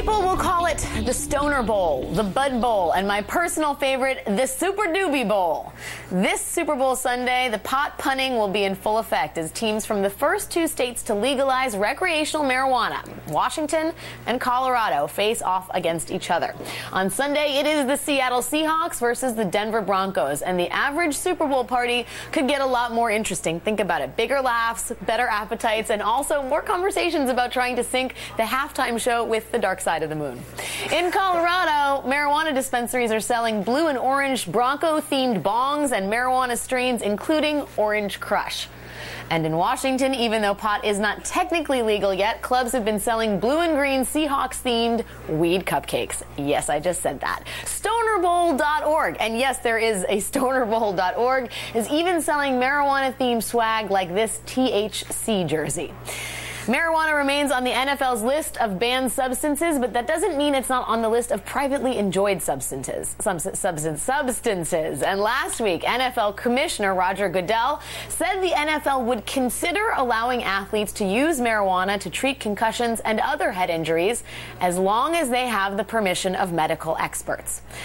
people will call it the Stoner Bowl, the Bud Bowl, and my personal favorite, the Super Doobie Bowl. This Super Bowl Sunday, the pot punning will be in full effect as teams from the first two states to legalize recreational marijuana, Washington and Colorado, face off against each other. On Sunday, it is the Seattle Seahawks versus the Denver Broncos, and the average Super Bowl party could get a lot more interesting. Think about it. Bigger laughs, better appetites, and also more conversations about trying to sync the halftime show with the dark side of the moon. In Colorado, marijuana dispensaries are selling blue and orange Bronco-themed bongs and marijuana strains, including Orange Crush. And in Washington, even though pot is not technically legal yet, clubs have been selling blue and green Seahawks-themed weed cupcakes. Yes, I just said that. Stonerbowl.org, and yes, there is a Stonerbowl.org, is even selling marijuana-themed swag like this THC jersey. Marijuana remains on the NFL's list of banned substances, but that doesn't mean it's not on the list of privately enjoyed substances. And last week, NFL Commissioner Roger Goodell said the NFL would consider allowing athletes to use marijuana to treat concussions and other head injuries as long as they have the permission of medical experts.